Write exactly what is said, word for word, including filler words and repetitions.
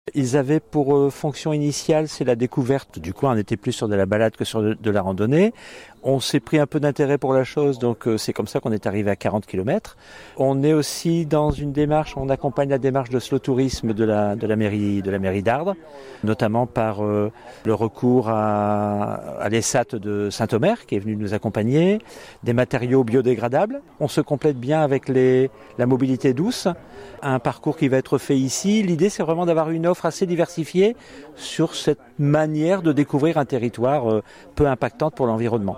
Ils avaient pour euh, fonction initiale, c'est la découverte du coin. On était plus sur de la balade que sur de, de la randonnée. On s'est pris un peu d'intérêt pour la chose, donc euh, c'est comme ça qu'on est arrivé à quarante kilomètres. On est aussi dans une démarche, on accompagne la démarche de slow tourisme de la, de la mairie, de la mairie d'Ardres, notamment par euh, le recours à, à l'E S A T de Saint-Omer qui est venu nous accompagner, des matériaux biodégradables. On se complète bien avec les, la mobilité douce, un parcours qui va être fait ici. L'idée, c'est vraiment d'avoir une offre assez diversifiée sur cette manière de découvrir un territoire euh, peu impactante pour l'environnement.